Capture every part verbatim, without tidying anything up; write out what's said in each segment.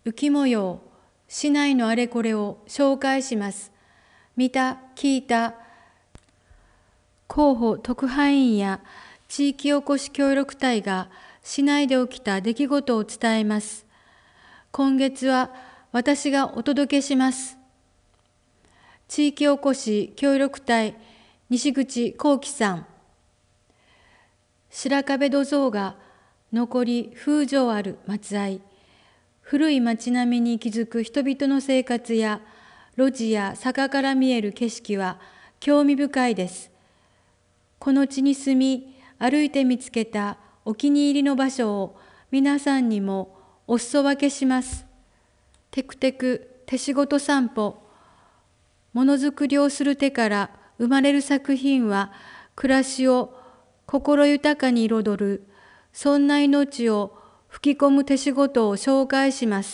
雪模様、市内のあれこれを紹介します。見た、聞いた、広報特派員や地域おこし協力隊が市内で起きた出来事を伝えます。今月は私がお届けします。地域おこし協力隊西口幸喜さん。白壁土蔵が残り風情ある松合。古い町並みに息づく人々の生活や路地や坂から見える景色は興味深いです。この地に住み、歩いて見つけたお気に入りの場所を皆さんにもお裾分けします。テクテク手仕事散歩。ものづくりをする手から生まれる作品は暮らしを心豊かに彩る、そんな命を吹き込む手仕事を紹介します。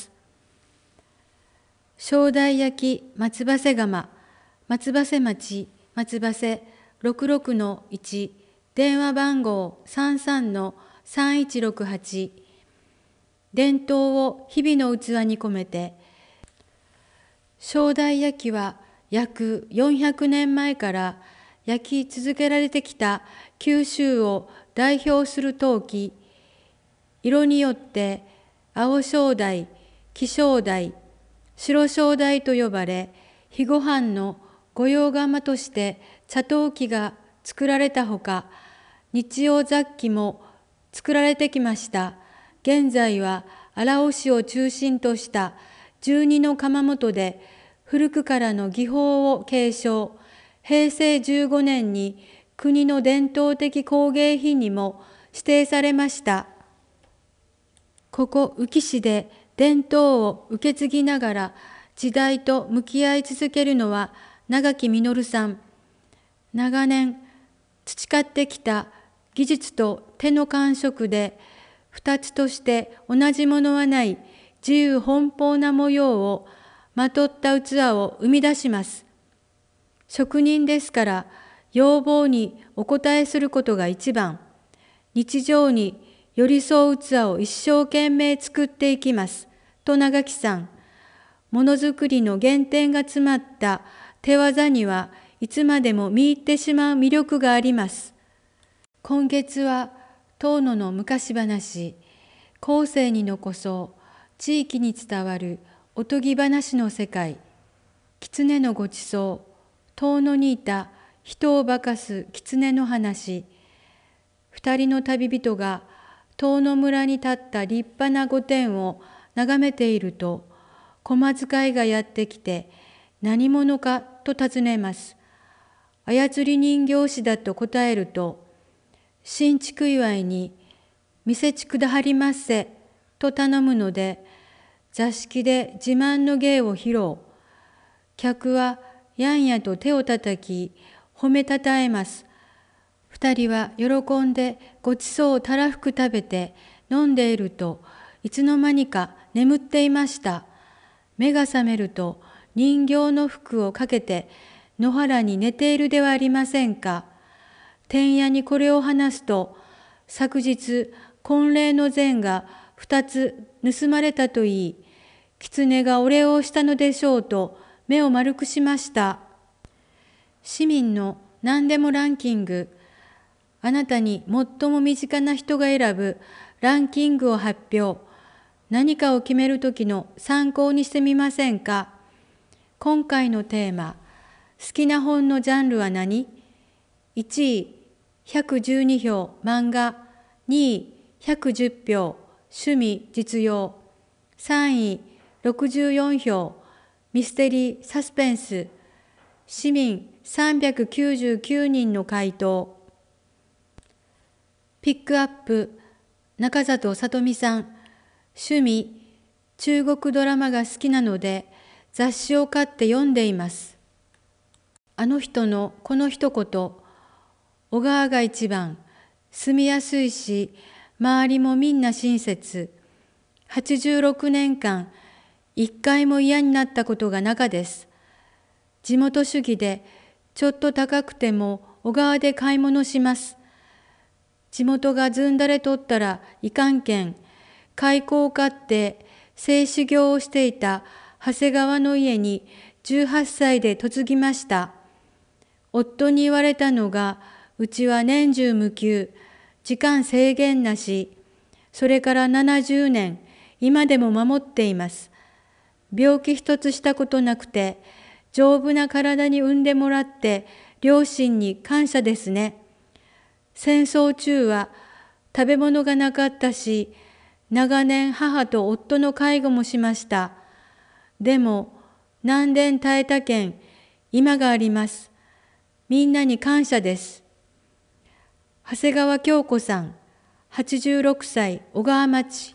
正代焼松葉瀬窯、松葉瀬町、松葉瀬 ろくろくのいち、電話番号 さんさんのさんいちろくはち。伝統を日々の器に込めて、正代焼は約よんひゃくねんまえから焼き続けられてきた九州を代表する陶器、色によって青正代、黄正代、白正代と呼ばれ、日ご飯の御用窯として茶陶器が作られたほか、日用雑器も作られてきました。現在は荒尾市を中心としたじゅうにの窯元で古くからの技法を継承、へいせいじゅうごねんに国の伝統的工芸品にも指定されました。ここ宇城市で伝統を受け継ぎながら時代と向き合い続けるのは長木実さん。長年培ってきた技術と手の感触で二つとして同じものはない自由奔放な模様をまとった器を生み出します。職人ですから要望にお応えすることが一番。日常に寄り添う器を一生懸命作っていきます。と長木さん。ものづくりの原点が詰まった手技にはいつまでも見入ってしまう魅力があります。今月は遠野の昔話、後世に残そう地域に伝わるおとぎ話の世界、狐のごちそう、遠野にいた人を化かす狐の話、二人の旅人が遠野村に建った立派な御殿を眺めていると、小遣いがやってきて何者かと尋ねます。操り人形師だと答えると、新築祝いに店地くだはりまっせと頼むので、座敷で自慢の芸を披露。客はやんやと手をたたき褒めたたえます。二人は喜んでごちそうをたらふく食べて飲んでいると、いつの間にか眠っていました。目が覚めると人形の服をかけて野原に寝ているではありませんか。天夜にこれを話すと、昨日婚礼の膳が二つ盗まれたといい、狐がお礼をしたのでしょうと目を丸くしました。市民の何でもランキング、あなたに最も身近な人が選ぶランキングを発表。何かを決めるときの参考にしてみませんか。今回のテーマ、好きな本のジャンルは何？ いち 位、ひゃくじゅうにひょう漫画。にい、ひゃくじゅっぴょう趣味実用。さんい、ろくじゅうよんひょうミステリーサスペンス。市民さんびゃくきゅうじゅうきゅうにんの回答。ピックアップ、中里さとみさん。趣味、中国ドラマが好きなので雑誌を買って読んでいます。あの人のこの一言、小川が一番、住みやすいし、周りもみんな親切。はちじゅうろくねんかん、一回も嫌になったことがなかです。地元主義で、ちょっと高くても小川で買い物します。地元がずんだれとったらいかんけん、開口買って製糸業をしていた長谷川の家にじゅうはっさいで嫁ぎました。夫に言われたのが、うちは年中無休、時間制限なし、それからななじゅうねん、今でも守っています。病気一つしたことなくて、丈夫な体に産んでもらって、両親に感謝ですね。戦争中は食べ物がなかったし、長年母と夫の介護もしました。でも、何年耐えたけん、今があります。みんなに感謝です。長谷川京子さん、はちじゅうろくさい、小川町。